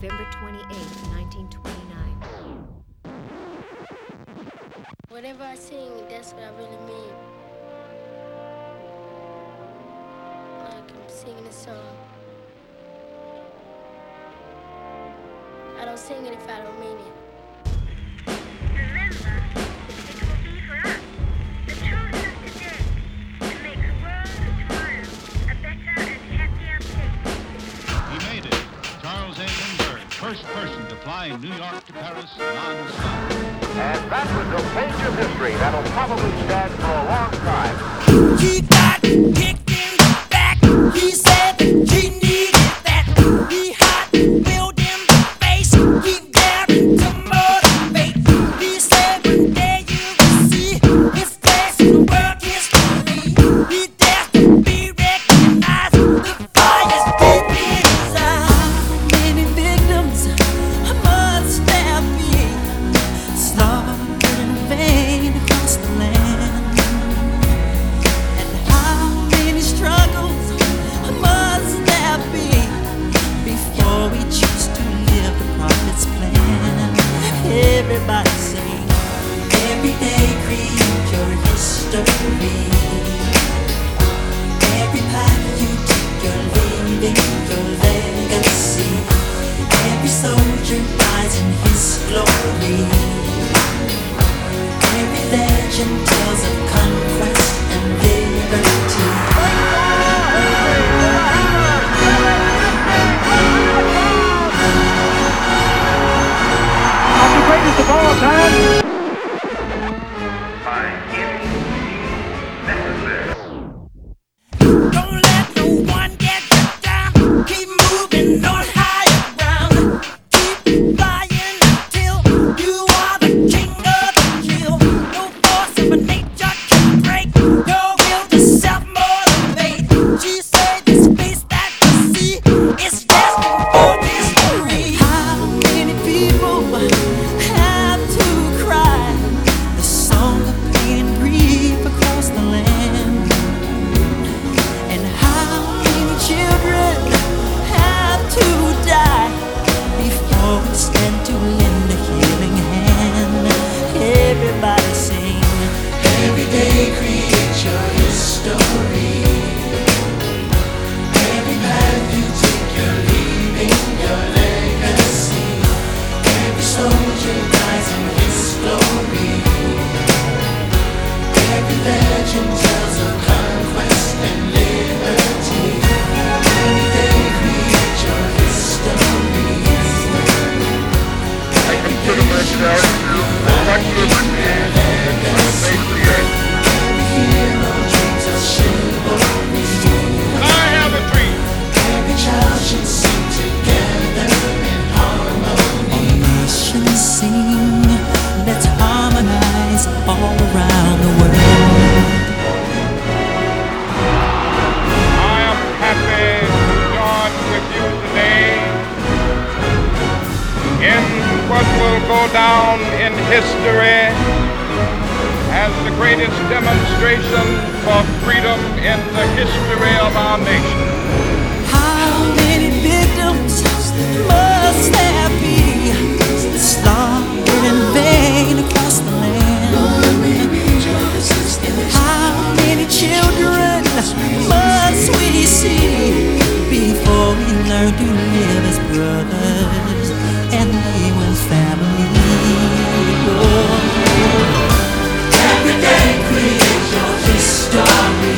November 28, 1929. Whatever I sing, that's what I really mean. Like I'm singing a song. I don't sing it if I don't mean it. Remember, it will be for us, the children of today, to make the world of tomorrow a better and happier place. He made it. Charles A. Lindbergh, first person to fly New York to Paris non-stop. And that was a page of history that'll probably stand for a long time. He got kicked in the back. He said he needed that. He hot, willed in the face. He daring to motivate. He said one day you will see his face in world history. He dares to be recognized. The fire's deep in his eyes. How many victims must there be? Slaughtered in vain across the land. And how many struggles must there be before we choose to live the prophet's plan? Everybody sing. Every day create your history. Every path you take, you're leaving your legacy. Every soldier dies in his glory. Every legend tells of conquest and liberty. I'm the greatest of all time. Don't let no one get you down. Keep moving on higher ground. Keep flying until you are the king of the kill. No force of nature can break your will to self-motivate. She said the space that you see is destined for history. How many people have to cry the song of pain and grief across the land? And how many children have to die before we stand to lend a healing hand? Everybody sing. Every day create your history. Every path you take, you're leaving your legacy. Every soldier dies in his glory. Every legend tells of conquest and liberty. Every day create your history. I consider myself much liberty on the face of the earth. Every hero dreams of chivalry. I have a dream. Every child should sing together in harmony. All nations sing. Let's harmonize all around the world. I am happy to join with you today in what will go down in history as the greatest demonstration for freedom in the history of our nation. How many victims must there be? Slaughtered in vain across the land. How many children must we see before we learn to live as brothers and be one family? Every day create your history.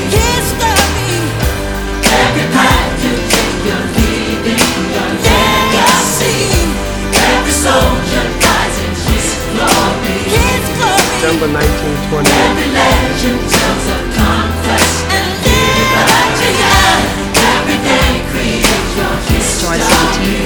Every path you take, you're leaving your legacy. Every soldier dies in his glory. December 1920. Every legend tells of conquest and liberty. Every day create your history.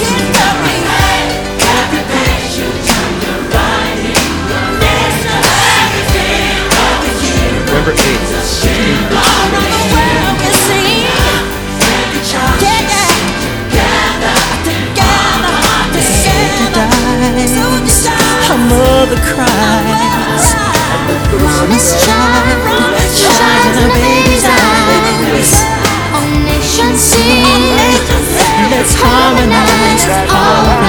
Every page you turn, you're writing your legacy. Every hero November 8th, is a shield. All around the world we sing. Every child should sing together. A mother cries. Mama's child, shines in her baby's eyes. All nations sing. Let's harmonize all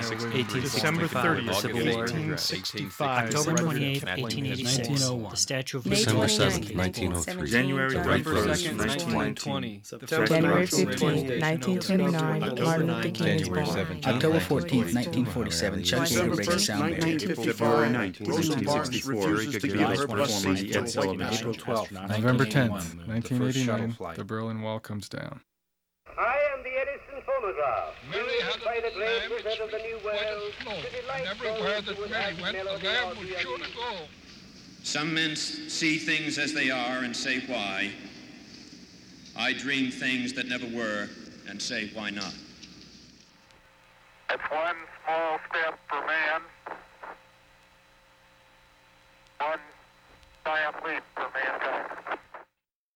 December 30th, Civil War. 1865. October 28th, 1886. 1886. The Statue of May Liberty. December 29th, 7th, 1903. 1917, January George 21st, Washington. 1920. January 15th, 1929, Martin Luther King is January born. 17th, October 14th, 1947, Chuck Yeager breaks the sound barrier. February 9th, Rosa Parks refuses to give her bus seat at White House. April 12th, November 10th, 1989, the Berlin Wall comes down. I am the Edison phonograph. Used by the great wizard of the New World to delight those who would have melody or beauty. Some men see things as they are and say why. I dream things that never were and say why not. That's one small step for man, one giant leap for mankind.